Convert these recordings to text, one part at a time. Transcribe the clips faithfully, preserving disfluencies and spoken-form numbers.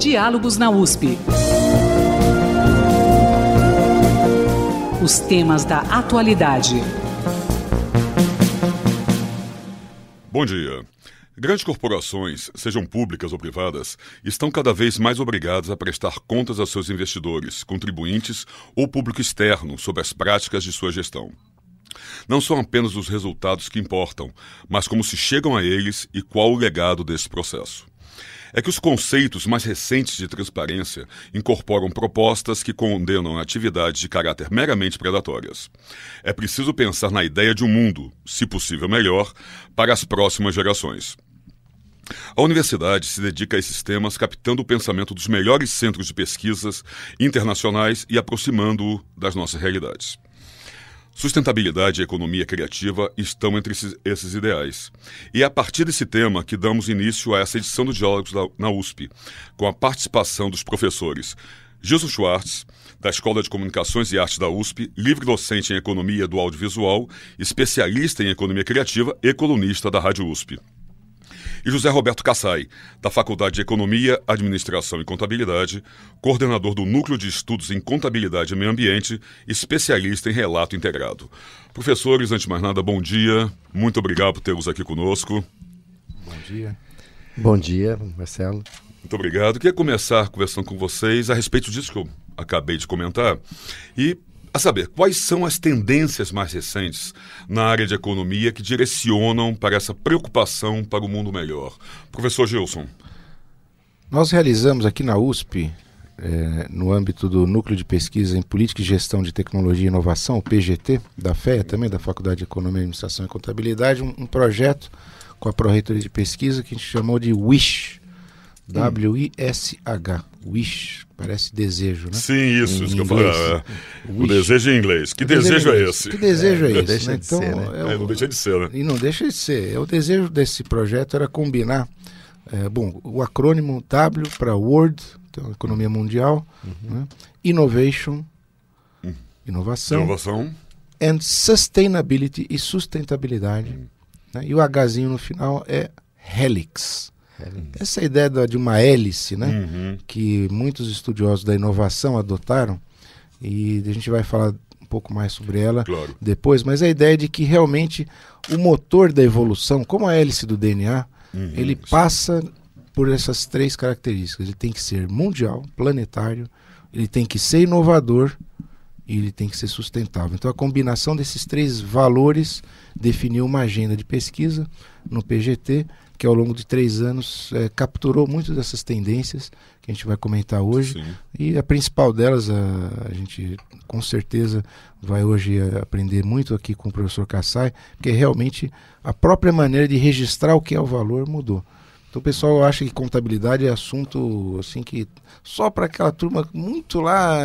Diálogos na U S P. Os temas da atualidade. Bom dia. Grandes corporações, sejam públicas ou privadas, estão cada vez mais obrigadas a prestar contas a seus investidores, contribuintes ou público externo sobre as práticas de sua gestão. Não são apenas os resultados que importam, mas como se chegam a eles e qual o legado desse processo. É que os conceitos mais recentes de transparência incorporam propostas que condenam atividades de caráter meramente predatórias. É preciso pensar na ideia de um mundo, se possível melhor, para as próximas gerações. A universidade se dedica a esses temas captando o pensamento dos melhores centros de pesquisas internacionais e aproximando-o das nossas realidades. Sustentabilidade e economia criativa estão entre esses, esses ideais. E é a partir desse tema que damos início a essa edição do Diálogos da, na U S P, com a participação dos professores Gilson Schwartz, da Escola de Comunicações e Artes da U S P, livre docente em Economia do Audiovisual, especialista em Economia Criativa e colunista da Rádio U S P. E José Roberto Kassai, da Faculdade de Economia, Administração e Contabilidade, coordenador do Núcleo de Estudos em Contabilidade e Meio Ambiente, especialista em relato integrado. Professores, antes de mais nada, bom dia. Muito obrigado por tê-los aqui conosco. Bom dia. Bom dia, Marcelo. Muito obrigado. Queria começar conversando com vocês a respeito disso que eu acabei de comentar e a saber, quais são as tendências mais recentes na área de economia que direcionam para essa preocupação para o mundo melhor? Professor Gilson. Nós realizamos aqui na U S P, eh, no âmbito do Núcleo de Pesquisa em Política e Gestão de Tecnologia e Inovação, o P G T, da F E A também, da Faculdade de Economia, Administração e Contabilidade, um, um projeto com a Pró-Reitoria de Pesquisa que a gente chamou de WISH, W I S H, Wish, parece desejo, né? Sim, isso, em isso que eu falei. É. O desejo em inglês. Que, que desejo, desejo é esse? Que desejo é, é esse? Deixa né? de Então, ser, né? é o, é, não deixa de ser, né? E não deixa de ser. É, o desejo desse projeto era combinar, é, bom, o acrônimo W para World, então, Economia Mundial, uhum. né? Innovation, uhum. inovação, inovação, and Sustainability e sustentabilidade. Uhum. Né? E o Hzinho no final é Helix. Essa ideia de uma hélice, né, uhum. que muitos estudiosos da inovação adotaram, e a gente vai falar um pouco mais sobre ela claro. depois, mas a ideia de que realmente o motor da evolução, como a hélice do D N A, uhum. ele passa por essas três características. Ele tem que ser mundial, planetário, ele tem que ser inovador e ele tem que ser sustentável. Então a combinação desses três valores definiu uma agenda de pesquisa no P G T, que ao longo de três anos é, capturou muitas dessas tendências que a gente vai comentar hoje. Sim. E a principal delas, a, a gente com certeza vai hoje aprender muito aqui com o professor Kassai, porque realmente a própria maneira de registrar o que é o valor mudou. Então o pessoal acha que contabilidade é assunto assim que só para aquela turma muito lá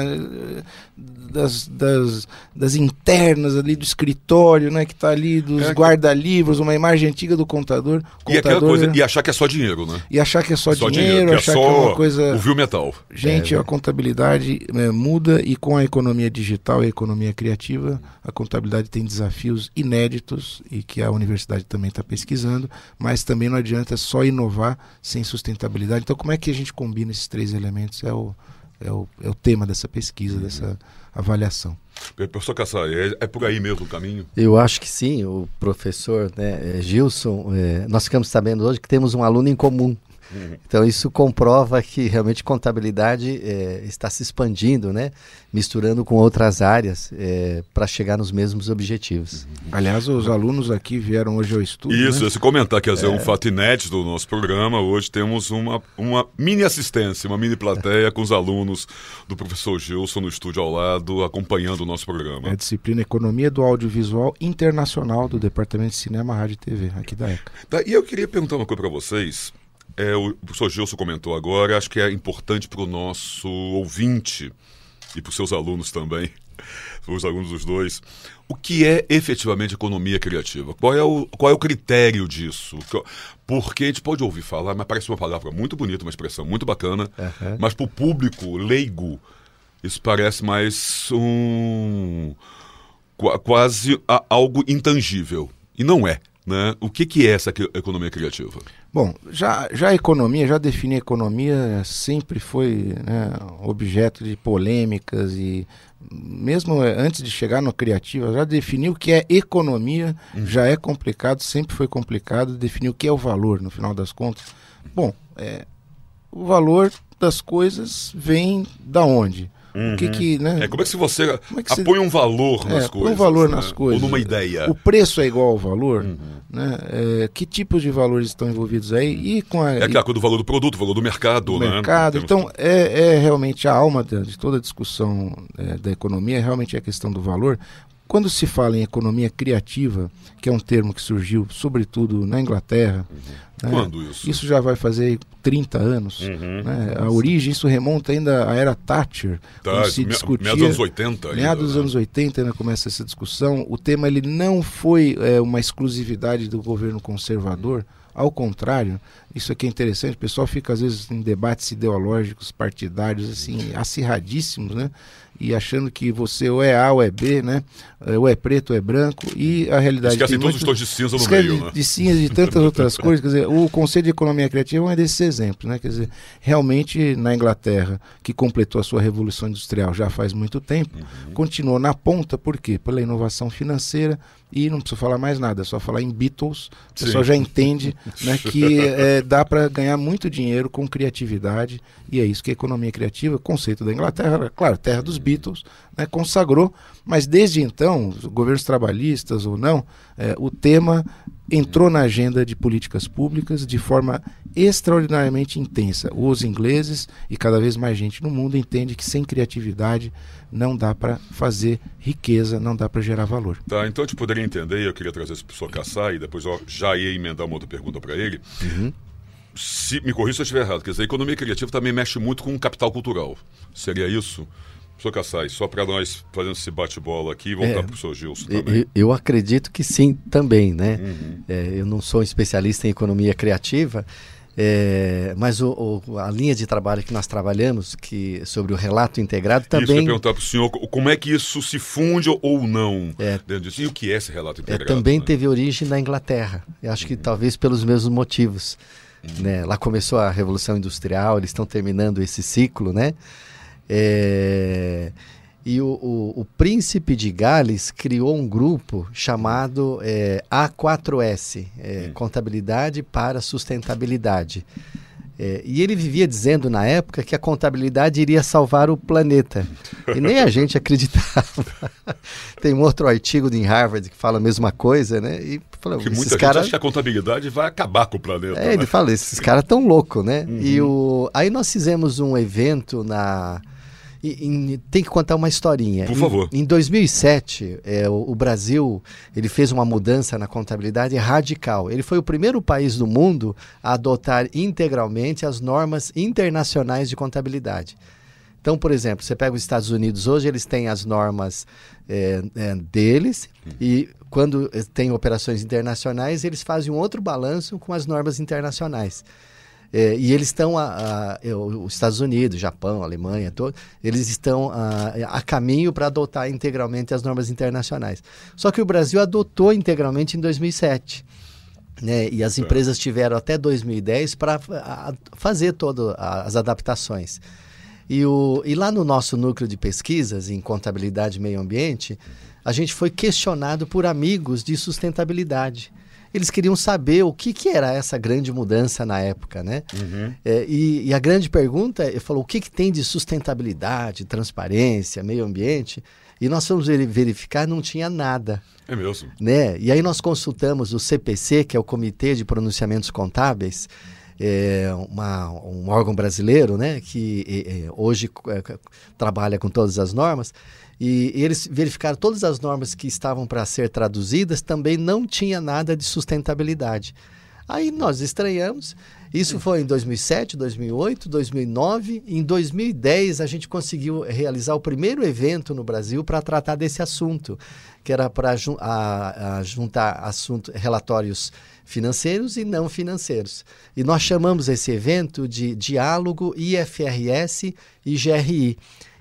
das, das, das internas ali do escritório, né, que está ali dos é, guarda-livros, uma imagem antiga do contador. E, contador coisa, né? e achar que é só dinheiro, né? E achar que é só, só dinheiro, dinheiro que achar é só que é uma coisa... o vil metal. Gente, é, a contabilidade é, muda e com a economia digital e a economia criativa, a contabilidade tem desafios inéditos e que a universidade também está pesquisando, mas também não adianta só inovar sem sustentabilidade. Então, como é que a gente combina esses três elementos? É o, é o, é o tema dessa pesquisa, uhum. dessa avaliação. Professor Kassai, é, é por aí mesmo o caminho? Eu acho que sim. O professor né, Gilson, é, nós ficamos sabendo hoje que temos um aluno em comum. Uhum. Então isso comprova que realmente contabilidade é, está se expandindo, né? Misturando com outras áreas é, para chegar nos mesmos objetivos. Uhum. Aliás, os alunos aqui vieram hoje ao estudo. Isso, né? esse comentar quer dizer, é. um fato inédito do nosso programa. Hoje temos uma, uma mini assistência, uma mini plateia com os alunos do professor Gilson no estúdio ao lado, acompanhando o nosso programa. É a disciplina Economia do Audiovisual Internacional do Departamento de Cinema, Rádio e T V, aqui da ECA. Tá, e eu queria perguntar uma coisa para vocês. É, o professor Gilson comentou agora, acho que é importante para o nosso ouvinte e para os seus alunos também, para os alunos dos dois, o que é efetivamente economia criativa? Qual é o, qual é o critério disso? Porque a gente pode ouvir falar, mas parece uma palavra muito bonita, uma expressão muito bacana, uhum. mas para o público leigo, isso parece mais um quase a, algo intangível. E não é. né? O que, que é essa economia criativa? Bom, já, já a economia, já definir a economia sempre foi, né, objeto de polêmicas e mesmo antes de chegar no criativa, já definir o que é economia, uhum. já é complicado, sempre foi complicado, definir o que é o valor, no final das contas. Bom, é, o valor das coisas vem da onde? Uhum. O que que, né? É, como é que se você é que apõe você... um valor nas é, coisas? Um valor né? nas coisas. Ou numa ideia. O preço é igual ao valor? Uhum. Né? É, que tipos de valores estão envolvidos aí? E com a, é aquela coisa do valor do produto, valor do mercado. Do né? mercado. Então, é, é realmente a alma de, de toda a discussão é, da economia, realmente é a questão do valor. Quando se fala em economia criativa, que é um termo que surgiu sobretudo na Inglaterra, uhum. né? Quando isso? Isso já vai fazer trinta anos. Uhum. Né? A origem, isso remonta ainda à era Thatcher, tá, quando se discutia... Meados dos anos oitenta. Ainda, meados dos né? anos oitenta ainda começa essa discussão. O tema ele não foi é, uma exclusividade do governo conservador, ao contrário, isso aqui é interessante, o pessoal fica às vezes em debates ideológicos, partidários, assim, acirradíssimos, né? E achando que você ou é A ou é B, né? Ou é preto ou é branco, e a realidade... Esquecem todos muito... os tons de cinza no Esquece meio, de, né? de cinza e de tantas outras coisas, quer dizer, o Conselho de Economia Criativa é um desses exemplos, né? Quer dizer, realmente na Inglaterra, que completou a sua Revolução Industrial já faz muito tempo, uhum. continuou na ponta, por quê? Pela inovação financeira, e não preciso falar mais nada, é só falar em Beatles, o pessoal já entende, né, que é, dá para ganhar muito dinheiro com criatividade, e é isso que a economia criativa, conceito da Inglaterra, claro, terra dos Beatles, né, consagrou, mas desde então, os governos trabalhistas ou não, é, o tema entrou na agenda de políticas públicas de forma extraordinariamente intensa. Os ingleses e cada vez mais gente no mundo entende que sem criatividade não dá para fazer riqueza, não dá para gerar valor. Tá, então eu te poderia entender, e eu queria trazer isso para o professor Kassai, e depois eu já ia emendar uma outra pergunta para ele. Uhum. Se, me corrija se eu estiver errado, quer dizer, a economia criativa também mexe muito com o capital cultural. Seria isso? Professor Kassai, só para nós fazendo esse bate-bola aqui e voltar é, para o professor Gilson também. Eu, eu acredito que sim também, né? Uhum. É, eu não sou especialista em economia criativa, é, mas o, o, a linha de trabalho que nós trabalhamos, que, sobre o relato integrado, também... Isso, eu ia perguntar para o senhor, como é que isso se funde ou não é, dentro disso? E o que é esse relato integrado? É, também né? teve origem na Inglaterra, eu acho que talvez pelos mesmos motivos. Uhum. Né? Lá começou a Revolução Industrial, eles estão terminando esse ciclo, né? É... E o, o, o príncipe de Gales criou um grupo chamado é, A quatro S, é, hum. Contabilidade para Sustentabilidade. É, e ele vivia dizendo na época que a contabilidade iria salvar o planeta. E nem a gente acreditava. Tem um outro artigo de Harvard que fala a mesma coisa, né? E fala, que muita gente cara... acha que a contabilidade vai acabar com o planeta. É, né? Ele fala, esses caras estão loucos, né? Uhum. E o... Aí nós fizemos um evento na... E, e, tem que contar uma historinha. Por favor. Em, em dois mil e sete, é, o, o Brasil ele fez uma mudança na contabilidade radical. Ele foi o primeiro país do mundo a adotar integralmente as normas internacionais de contabilidade. Então, por exemplo, você pega os Estados Unidos hoje, eles têm as normas é, é, deles hum. e quando tem operações internacionais, eles fazem um outro balanço com as normas internacionais. É, e eles estão, a, a, os Estados Unidos, Japão, Alemanha, todo, eles estão a, a caminho para adotar integralmente as normas internacionais. Só que o Brasil adotou integralmente em dois mil e sete. Né? E as empresas tiveram até dois mil e dez para fazer todas as adaptações. E, o, e lá no nosso núcleo de pesquisas em contabilidade e meio ambiente, a gente foi questionado por amigos de sustentabilidade. Eles queriam saber o que, que era essa grande mudança na época, né? Uhum. É, e, e a grande pergunta, ele falou, o que, que tem de sustentabilidade, transparência, meio ambiente? E nós fomos verificar, não tinha nada. É mesmo. Né? E aí nós consultamos o C P C, que é o Comitê de Pronunciamentos Contábeis, é uma, um órgão brasileiro, né? Que é, hoje é, trabalha com todas as normas. E eles verificaram todas as normas que estavam para ser traduzidas, também não tinha nada de sustentabilidade. Aí nós estranhamos, isso foi em dois mil e sete, dois mil e oito, dois mil e nove, em dois mil e dez a gente conseguiu realizar o primeiro evento no Brasil para tratar desse assunto, que era para jun- a, a juntar assunto, relatórios financeiros e não financeiros. E nós chamamos esse evento de Diálogo I F R S e G R I.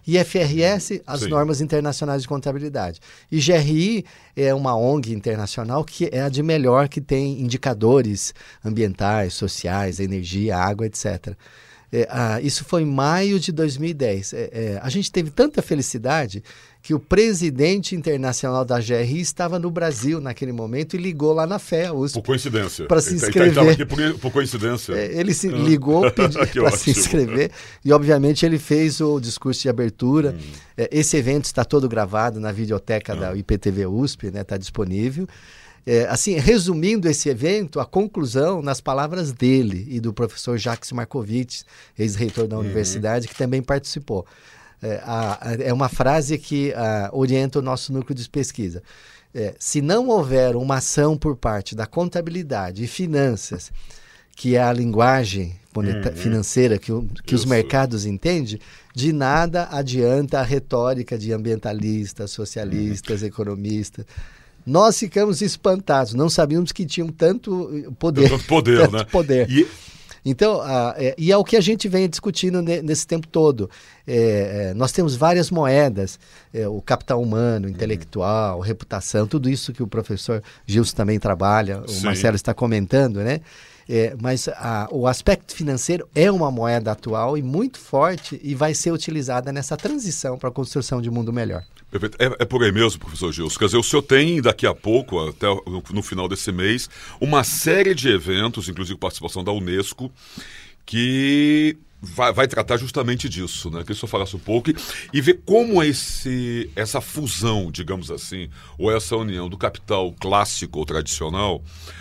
I F R S, as Sim. normas internacionais de contabilidade. E G R I é uma O N G internacional que é a de melhor, que tem indicadores ambientais, sociais, energia, água, etcétera. É, ah, isso foi em maio de dois mil e dez. É, é, a gente teve tanta felicidade que o presidente internacional da G R I estava no Brasil naquele momento e ligou lá na F E A U S P. Por coincidência. Para se Ele inscrever. estava aqui por, por coincidência. É, ele se ligou para se inscrever e, obviamente, ele fez o discurso de abertura. Hum. É, esse evento está todo gravado na videoteca hum. da I P T V U S P, né? Está disponível. É, assim, resumindo esse evento, a conclusão nas palavras dele e do professor Jacques Markovits, ex-reitor da uhum. universidade, que também participou. É, a, a, é uma frase que a, orienta o nosso núcleo de pesquisa. É, se não houver uma ação por parte da contabilidade e finanças, que é a linguagem moneta- uhum. financeira que, o, que os mercados entendem, de nada adianta a retórica de ambientalistas, socialistas, uhum. economistas. Nós ficamos espantados, não sabíamos que tinham tanto poder. Tanto poder, tanto né? poder. E... Então, a, é, e é o que a gente vem discutindo ne, nesse tempo todo. É, é, nós temos várias moedas, é, o capital humano, intelectual, uhum. reputação, tudo isso que o professor Gilson também trabalha, o Sim. Marcelo está comentando, né? É, mas a, o aspecto financeiro é uma moeda atual e muito forte e vai ser utilizada nessa transição para a construção de um mundo melhor. Perfeito. É, é por aí mesmo, professor Gilson. Quer dizer, o senhor tem daqui a pouco, até no, no final desse mês, uma série de eventos, inclusive participação da Unesco, que vai, vai tratar justamente disso, né? Que o senhor falasse um pouco e, e ver como esse, essa fusão, digamos assim, ou essa união do capital clássico ou tradicional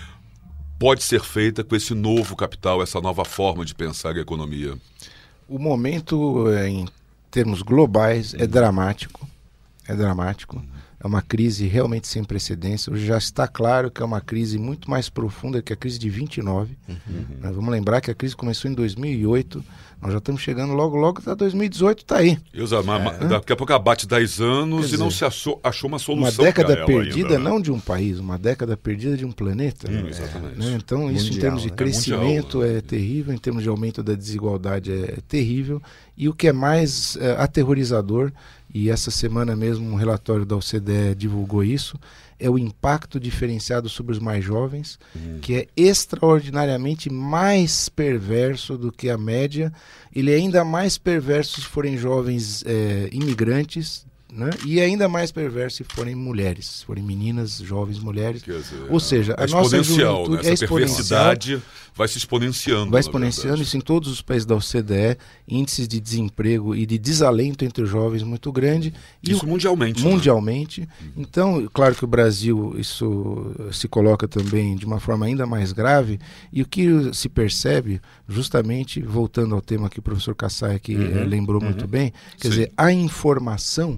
pode ser feita com esse novo capital, essa nova forma de pensar a economia. O momento, em termos globais, é dramático. É dramático. É uma crise realmente sem precedentes. Hoje já está claro que é uma crise muito mais profunda que a crise de vinte e nove. Uhum. Nós vamos lembrar que a crise começou em dois mil e oito. Nós já estamos chegando logo, logo, até dois mil e dezoito está aí. Exato, mas é. Daqui a pouco abate dez anos dizer, e não se achou, achou uma solução. Uma década ela perdida, ainda, né? não de um país, uma década perdida de um planeta. Hum, exatamente. Né? Então, mundial, isso em termos de né? crescimento é, mundial, né? é terrível, em termos de aumento da desigualdade é, é terrível. E o que é mais é, aterrorizador, e essa semana mesmo um relatório da O C D E divulgou isso, é o impacto diferenciado sobre os mais jovens, hum. que é extraordinariamente mais perverso do que a média. Ele é ainda mais perverso se forem jovens é, imigrantes, né? E ainda mais perverso se forem mulheres, se forem meninas, jovens, mulheres. Quer dizer, Ou seja, a, a nossa juventude né? Essa é perversidade vai se exponenciando. Vai exponenciando isso em todos os países da O C D E, índices de desemprego e de desalento entre os jovens muito grande. E isso o, mundialmente. Mundialmente. Né? Então, claro que o Brasil, isso se coloca também de uma forma ainda mais grave, e o que se percebe, justamente, voltando ao tema que o professor Kassai aqui uhum, eh, lembrou uhum, muito bem, quer sim. dizer, a informação,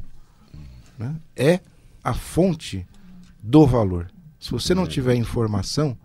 né, é a fonte do valor. Se você não tiver informação,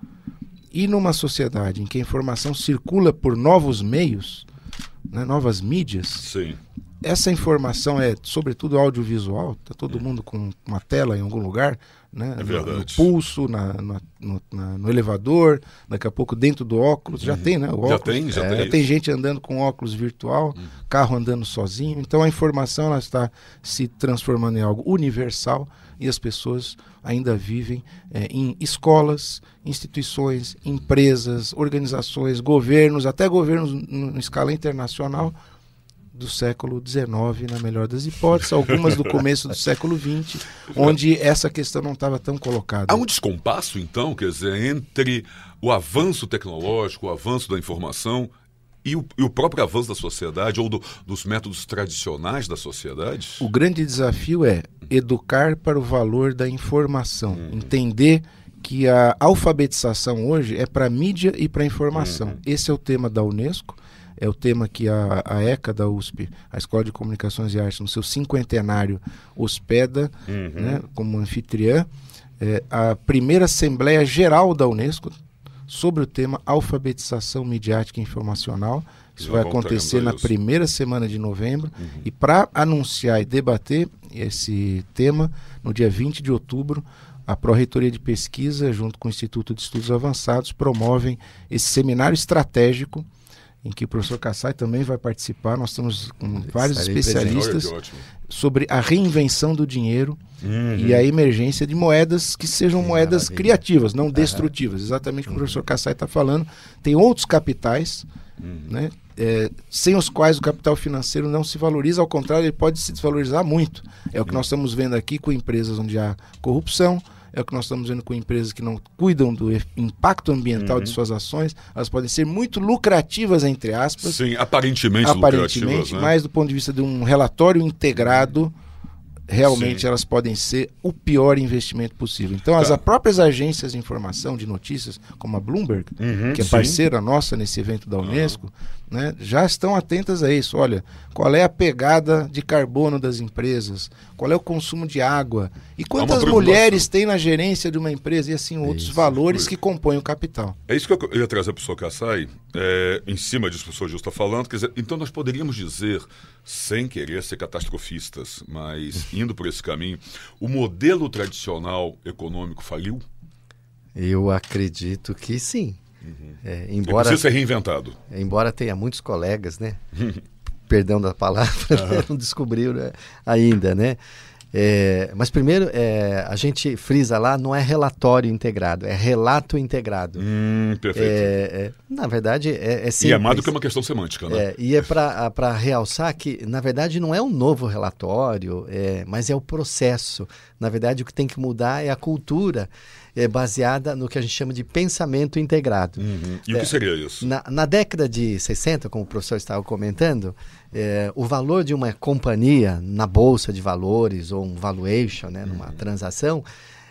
e numa sociedade em que a informação circula por novos meios, né, novas mídias, sim. essa informação é, sobretudo, audiovisual, está todo é. mundo com uma tela em algum lugar, né, é no, no pulso, na, na, no, na, no elevador, daqui a pouco dentro do óculos, uhum. já tem, né? O óculos, já tem, já é, tem. Tem gente andando com óculos virtual, uhum. carro andando sozinho, então a informação ela está se transformando em algo universal e as pessoas ainda vivem é, em escolas, instituições, empresas, organizações, governos, até governos em escala internacional, do século dezenove, na melhor das hipóteses, algumas do começo do século vinte, onde essa questão não estava tão colocada. Há um descompasso, então, quer dizer, entre o avanço tecnológico, o avanço da informação e o, e o próprio avanço da sociedade, ou do, dos métodos tradicionais da sociedade? O grande desafio é educar para o valor da informação, hum. entender que a alfabetização hoje é para a mídia e para a informação. Hum. Esse é o tema da Unesco. É o tema que a, a ECA da U S P, a Escola de Comunicações e Artes, no seu cinquentenário, hospeda uhum. né, como anfitriã, é, a primeira Assembleia Geral da Unesco sobre o tema alfabetização midiática e informacional. Isso vai acontecer na primeira semana de novembro. Uhum. E para anunciar e debater esse tema, no dia vinte de outubro, a Pró-Reitoria de Pesquisa, junto com o Instituto de Estudos Avançados, promovem esse seminário estratégico em que o professor Kassai também vai participar. Nós estamos com vários Estarei especialistas Olha, que ótimo. sobre a reinvenção do dinheiro Uhum. e a emergência de moedas que sejam Que moedas maravilha. criativas, não destrutivas. Exatamente o que o professor Kassai está falando. Tem outros capitais, Uhum. né, é, sem os quais o capital financeiro não se valoriza, ao contrário, ele pode se desvalorizar muito. É o que nós estamos vendo aqui com empresas onde há corrupção, é o que nós estamos vendo com empresas que não cuidam do e- impacto ambiental Uhum. de suas ações. Elas podem ser muito lucrativas, entre aspas, Sim, aparentemente, aparentemente, lucrativas, né? mas do ponto de vista de um relatório integrado, realmente Sim. elas podem ser o pior investimento possível. Então, as Tá. próprias agências de informação, de notícias, como a Bloomberg, Uhum, que é sim. parceira nossa nesse evento da Unesco, né, já estão atentas a isso. Olha, qual é a pegada de carbono das empresas? Qual é o consumo de água? E quantas preocupação. mulheres tem na gerência de uma empresa? E assim, outros Isso, valores foi. que compõem o capital. É isso que eu ia trazer para o professor Kassai, é, em cima disso que o professor Gil está falando. Quer dizer, então nós poderíamos dizer, sem querer ser catastrofistas, mas indo por esse caminho, o modelo tradicional econômico faliu? Eu acredito que sim. É, Ele embora, precisa ser reinventado. embora tenha muitos colegas, né? Perdão da palavra, né, não descobriram, né, ainda, né? É, mas primeiro, é, a gente frisa lá, não é relatório integrado, é relato integrado. Hum, perfeito. É, é, na verdade, é, é simples. E é mais do que uma questão semântica, né? É, e é para realçar que, na verdade, não é um novo relatório, é, mas é o processo. Na verdade, o que tem que mudar é a cultura, é, baseada no que a gente chama de pensamento integrado. Uhum. E o É, que seria isso? Na, na década de sessenta, como o professor estava comentando, é, o valor de uma companhia na bolsa de valores ou um valuation, né, numa transação,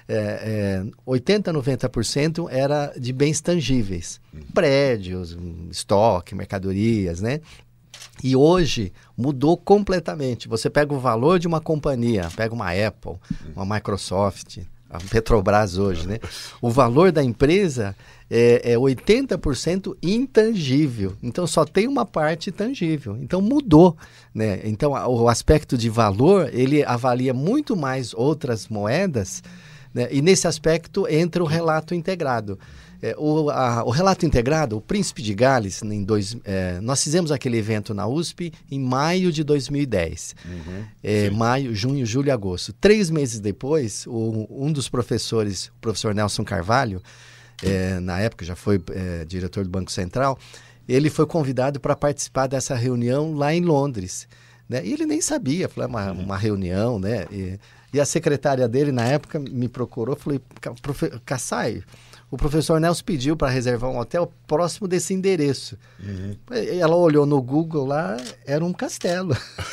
é, é, oitenta, noventa por cento era de bens tangíveis, prédios, um, estoque, mercadorias, né? E hoje mudou completamente. Você pega o valor de uma companhia, pega uma Apple, uma Microsoft, a Petrobras hoje, né? O valor da empresa é, é oitenta por cento intangível. Então só tem uma parte tangível. Então mudou, né? Então a, o aspecto de valor, ele avalia muito mais outras moedas, né? E nesse aspecto entra o relato integrado. É, o, a, o relato integrado, o Príncipe de Gales, em dois, é, nós fizemos aquele evento na U S P em maio de dois mil e dez. Uhum. É, Sim. maio, junho, julho e agosto. Três meses depois, o, um dos professores, o professor Nelson Carvalho, é, na época já foi é, diretor do Banco Central, ele foi convidado para participar dessa reunião lá em Londres. Né? E ele nem sabia, foi uma, uma reunião, né? E, e a secretária dele, na época, me procurou, falei, Kassai, o professor Nelson pediu para reservar um hotel próximo desse endereço. Uhum. Ela olhou no Google lá, era um castelo.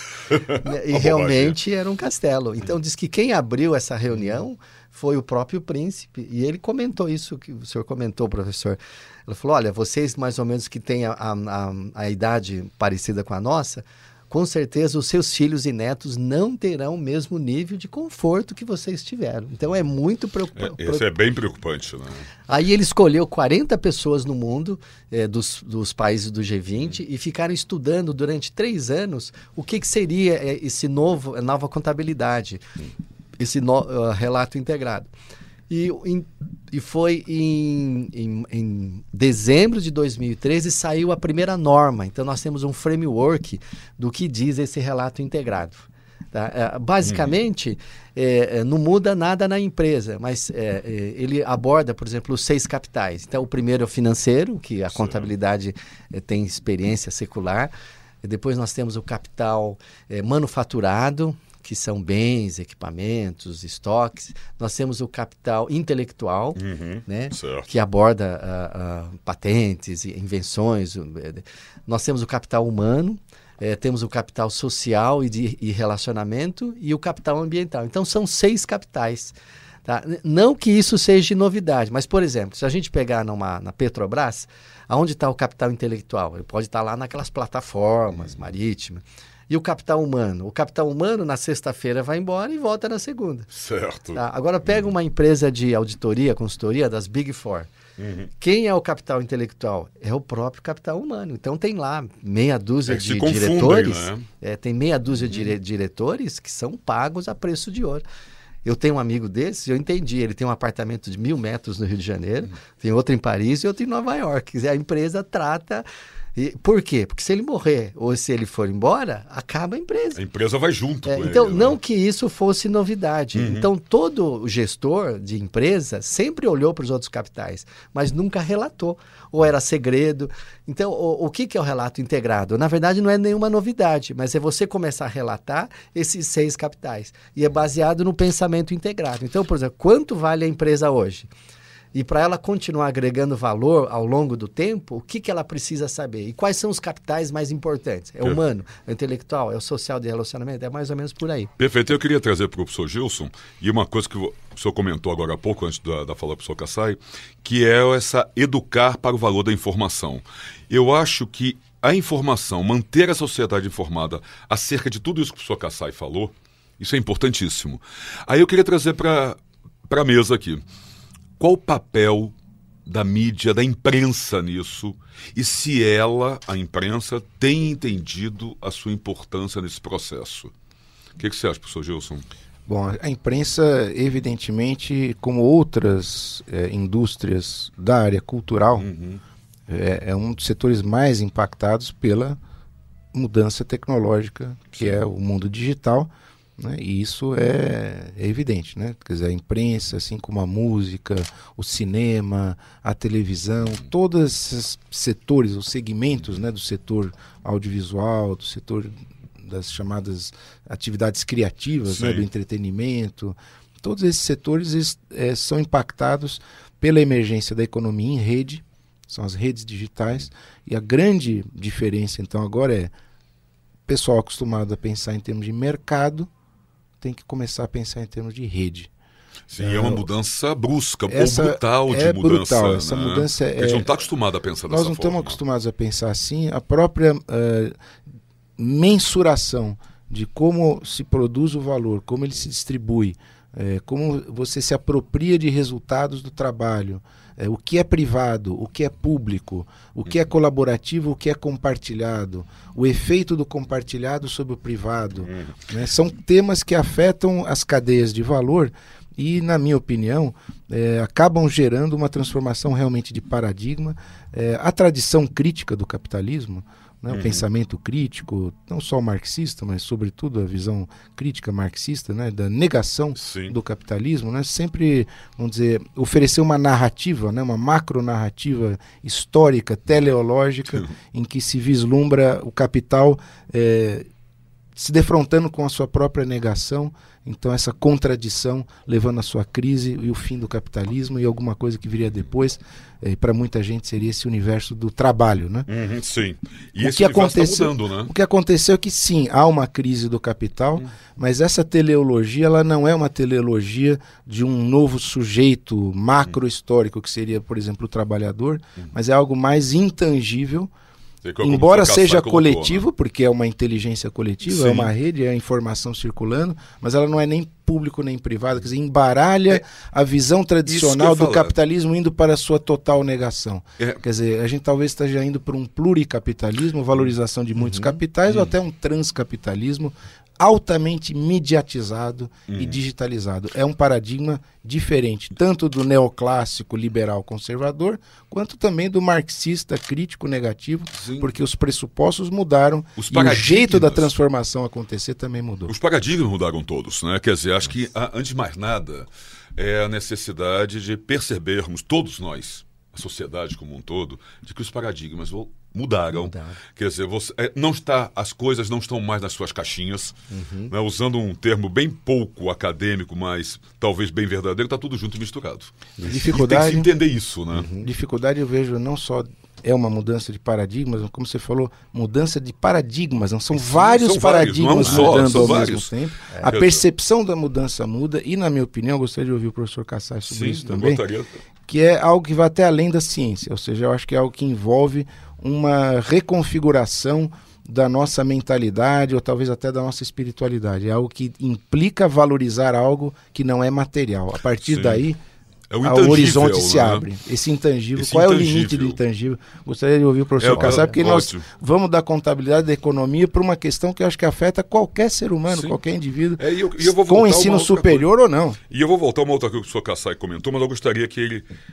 E realmente era um castelo. Então diz que quem abriu essa reunião foi o próprio príncipe. E ele comentou isso que o senhor comentou, professor. Ele falou, olha, vocês mais ou menos que têm a, a, a idade parecida com a nossa, com certeza os seus filhos e netos não terão o mesmo nível de conforto que vocês tiveram. Então é muito preocupante. É, isso é bem preocupante, né? Aí ele escolheu quarenta pessoas no mundo, é, dos, dos países do G vinte, hum. e ficaram estudando durante três anos o que, que seria é, esse novo, nova contabilidade, hum. esse no, uh, relato integrado. E, em, e foi em, em, em dezembro de dois mil e treze saiu a primeira norma. Então nós temos um framework do que diz esse relato integrado. Tá? É, basicamente, uhum. é, não muda nada na empresa, mas é, é, ele aborda, por exemplo, os seis capitais. Então o primeiro é o financeiro, que a Sim. contabilidade é, tem experiência secular. E depois nós temos o capital é, manufaturado, que são bens, equipamentos, estoques. Nós temos o capital intelectual, uhum, né, que aborda uh, uh, patentes, invenções. Nós temos o capital humano, eh, temos o capital social e, de, e relacionamento e o capital ambiental. Então, são seis capitais. Tá? Não que isso seja novidade, mas, por exemplo, se a gente pegar numa, na Petrobras, aonde está o capital intelectual? Ele pode estar lá naquelas plataformas uhum. marítimas. E o capital humano? O capital humano, na sexta-feira, vai embora e volta na segunda. Certo. Tá? Agora, pega uma empresa de auditoria, consultoria, das Big Four. Uhum. Quem é o capital intelectual? É o próprio capital humano. Então, tem lá meia dúzia é de diretores. Né? É, tem meia dúzia uhum. de diretores que são pagos a preço de ouro. Eu tenho um amigo desses, eu entendi. Ele tem um apartamento de mil metros no Rio de Janeiro, uhum. tem outro em Paris e outro em Nova York. Quer dizer, a empresa trata... E por quê? Porque se ele morrer ou se ele for embora, acaba a empresa. A empresa vai junto É, com então, ele. não né? que isso fosse novidade. Uhum. Então, todo gestor de empresa sempre olhou para os outros capitais, mas nunca relatou. Ou era segredo. Então, o, o que, que é o relato integrado? Na verdade, não é nenhuma novidade, mas é você começar a relatar esses seis capitais. E é baseado no pensamento integrado. Então, por exemplo, quanto vale a empresa hoje? E para ela continuar agregando valor ao longo do tempo, o que, que ela precisa saber? E quais são os capitais mais importantes? É o humano, é o intelectual, é o social de relacionamento? É mais ou menos por aí. Perfeito. Eu queria trazer para o professor Gilson, e uma coisa que o senhor comentou agora há pouco, antes da, da fala do professor Kassai, que é essa educar para o valor da informação. Eu acho que a informação, manter a sociedade informada acerca de tudo isso que o professor Kassai falou, isso é importantíssimo. Aí eu queria trazer para a mesa aqui. Qual o papel da mídia, da imprensa nisso? E se ela, a imprensa, tem entendido a sua importância nesse processo? O que, que você acha, professor Gilson? Bom, a imprensa, evidentemente, como outras é, indústrias da área cultural, uhum. é, é um dos setores mais impactados pela mudança tecnológica, que é o mundo digital. Né? E isso é, é evidente, né? Quer dizer, a imprensa, assim como a música, o cinema, a televisão, todos esses setores, os segmentos, né, do setor audiovisual, do setor das chamadas atividades criativas, né, do entretenimento, todos esses setores eles, é, são impactados pela emergência da economia em rede, são as redes digitais, e a grande diferença então agora é o pessoal acostumado a pensar em termos de mercado tem que começar a pensar em termos de rede. Sim, é, é uma mudança brusca, essa ou brutal de é mudança. Brutal. Né? Essa mudança é, a gente não está acostumado a pensar dessa forma. Nós não estamos acostumados a pensar assim. A própria uh, mensuração de como se produz o valor, como ele se distribui, uh, como você se apropria de resultados do trabalho, uh, o que é privado, o que é público, o que é colaborativo, o que é compartilhado, o efeito do compartilhado sobre o privado. Uhum. Né? São temas que afetam as cadeias de valor e, na minha opinião, é, acabam gerando uma transformação realmente de paradigma. É, a tradição crítica do capitalismo, né? Uhum. O pensamento crítico, não só marxista, mas sobretudo a visão crítica marxista, né? Da negação Sim. do capitalismo, né? Sempre, vamos dizer, oferecer uma narrativa, né? Uma macronarrativa histórica, teleológica, uhum. em que se vislumbra o capital é, se defrontando com a sua própria negação. Então essa contradição levando à sua crise e o fim do capitalismo e alguma coisa que viria depois, eh, para muita gente seria esse universo do trabalho, né? Uhum, sim. E o esse que universo aconteceu, está mudando, né? O que aconteceu é que sim, há uma crise do capital, uhum. mas essa teleologia ela não é uma teleologia de um novo sujeito macro-histórico que seria, por exemplo, o trabalhador, uhum. mas é algo mais intangível. Embora seja coletivo, colocou, né? Porque é uma inteligência coletiva, Sim. é uma rede, é a informação circulando, mas ela não é nem público nem privado, quer dizer, embaralha é, a visão tradicional do capitalismo indo para a sua total negação. É. Quer dizer, a gente talvez esteja indo para um pluricapitalismo, valorização de muitos uhum. capitais, uhum. ou até um transcapitalismo altamente mediatizado uhum. e digitalizado. É um paradigma diferente, tanto do neoclássico liberal conservador, quanto também do marxista crítico negativo, Sim. porque os pressupostos mudaram os e o jeito da transformação acontecer também mudou. Os paradigmas mudaram todos, né? Quer dizer, acho que, antes de mais nada, é a necessidade de percebermos, todos nós, a sociedade como um todo, de que os paradigmas mudaram. mudaram. Quer dizer, você, é, não está, as coisas não estão mais nas suas caixinhas. Uhum. Né, usando um termo bem pouco acadêmico, mas talvez bem verdadeiro, está tudo junto e misturado. Dificuldade, e tem que se entender isso. Né? Uhum. Dificuldade eu vejo não só é uma mudança de paradigmas, como você falou, mudança de paradigmas. Não são Sim, vários são paradigmas vários, mudando só, ao vários. mesmo tempo. É, a percepção da mudança muda e, na minha opinião, eu gostaria de ouvir o professor Kassai sobre Sim, isso também, que é algo que vai até além da ciência. Ou seja, eu acho que é algo que envolve uma reconfiguração da nossa mentalidade ou talvez até da nossa espiritualidade. É algo que implica valorizar algo que não é material. A partir Sim. daí, é o horizonte se né? abre. Esse intangível. Esse Qual intangível. é o limite do intangível? Gostaria de ouvir o professor é, Kassai, porque ótimo. nós vamos da contabilidade da economia para uma questão que eu acho que afeta qualquer ser humano, Sim. qualquer indivíduo, é, e eu, e eu vou com ensino superior ou não. E eu vou voltar a uma outra coisa que o professor Kassai comentou, mas eu gostaria que ele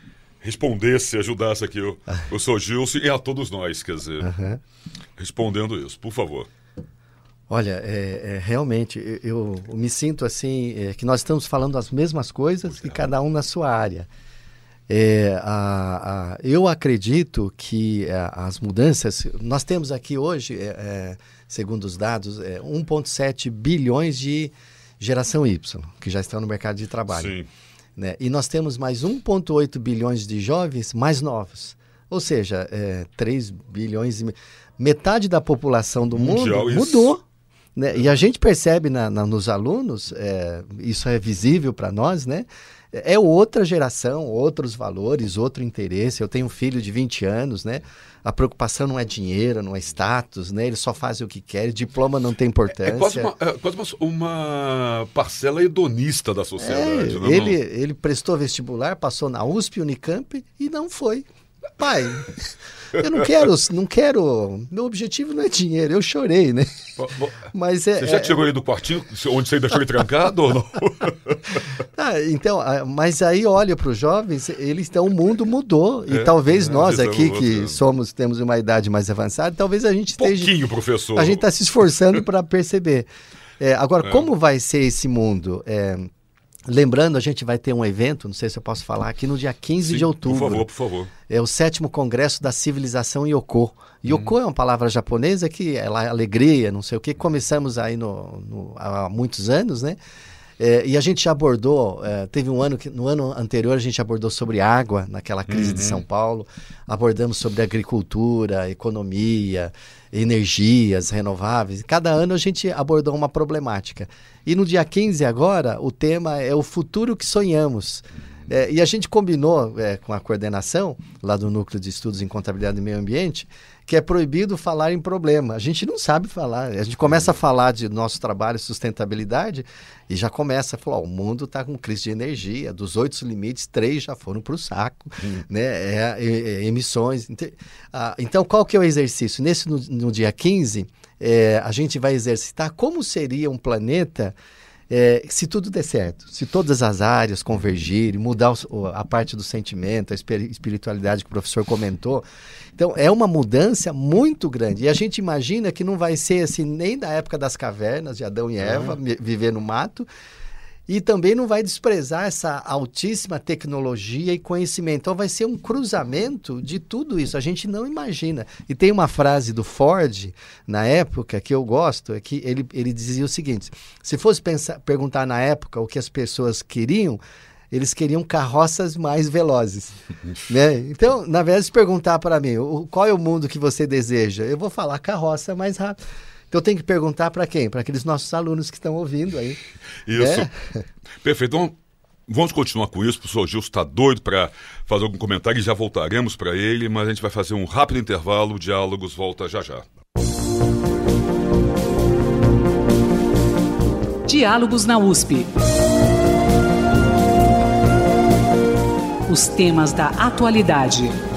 respondesse, ajudasse aqui o, o senhor Gilson e a todos nós, quer dizer, uhum. respondendo isso, por favor. Olha, é, é, realmente, eu, eu me sinto assim, é, que nós estamos falando as mesmas coisas e cada um na sua área. É, a, a, eu acredito que a, as mudanças, nós temos aqui hoje, é, é, segundo os dados, é, um vírgula sete bilhões de geração Y, que já estão no mercado de trabalho. Sim. Né? E nós temos mais um vírgula oito bilhões de jovens mais novos. Ou seja, é, três bilhões e... Metade da população do Mundial, mundo mudou. Isso. Né? E a gente percebe na, na, nos alunos, é, isso é visível para nós, né? É outra geração, outros valores, outro interesse. Eu tenho um filho de vinte anos, né? A preocupação não é dinheiro, não é status, né? Eles só fazem o que querem, diploma não tem importância. É quase uma, é quase uma, uma parcela hedonista da sociedade. É, não, ele, não? ele prestou vestibular, passou na U S P, Unicamp e não foi. Pai, eu não quero, não quero, meu objetivo não é dinheiro, eu chorei, né? Mas é, você já é, tirou ele do quartinho onde você deixou ele trancado ou não? Ah, então, mas aí olha para os jovens, eles estão, o mundo mudou e é, talvez é, nós aqui que somos, temos uma idade mais avançada, talvez a gente esteja... Pouquinho, professor. A gente está se esforçando para perceber. É, agora, é. como vai ser esse mundo? É, lembrando, a gente vai ter um evento, não sei se eu posso falar, aqui no dia quinze Sim, de outubro. Por favor, por favor. É o sétimo Congresso da Civilização Yoko. Yoko hum. é uma palavra japonesa que é alegria, não sei o que. Começamos aí no, no, há muitos anos, né? É, e a gente já abordou, é, teve um ano que no ano anterior a gente abordou sobre água, naquela crise uhum. de São Paulo. Abordamos sobre agricultura, economia, energias renováveis. Cada ano a gente abordou uma problemática. E no dia quinze agora, o tema é o futuro que sonhamos. É, e a gente combinou é, com a coordenação, lá do Núcleo de Estudos em Contabilidade e Meio Ambiente, que é proibido falar em problema. A gente não sabe falar. A gente começa a falar de nosso trabalho, sustentabilidade, e já começa a falar, ó, o mundo está com crise de energia, dos oito limites, três já foram para o saco, hum. né? É, é, é, emissões. Ah, então, qual que é o exercício? Nesse, no, no dia quinze, é, a gente vai exercitar como seria um planeta É, se tudo der certo, se todas as áreas convergirem, mudar o, a parte do sentimento, a espiritualidade que o professor comentou. Então, é uma mudança muito grande. E a gente imagina que não vai ser assim nem da época das cavernas, de Adão e Eva, uhum. viver no mato, e também não vai desprezar essa altíssima tecnologia e conhecimento. Então, vai ser um cruzamento de tudo isso. A gente não imagina. E tem uma frase do Ford, na época, que eu gosto, é que ele, ele dizia o seguinte, se fosse pensar, perguntar na época o que as pessoas queriam, eles queriam carroças mais velozes. né? Então, na verdade, se perguntar para mim, o, qual é o mundo que você deseja? Eu vou falar carroça mais rápido. Então, eu tenho que perguntar para quem? Para aqueles nossos alunos que estão ouvindo aí. Isso. Né? Perfeito. Então, vamos continuar com isso. O professor Gilson está doido para fazer algum comentário e já voltaremos para ele, mas a gente vai fazer um rápido intervalo. O Diálogos volta já já. Diálogos na U S P. Os temas da atualidade.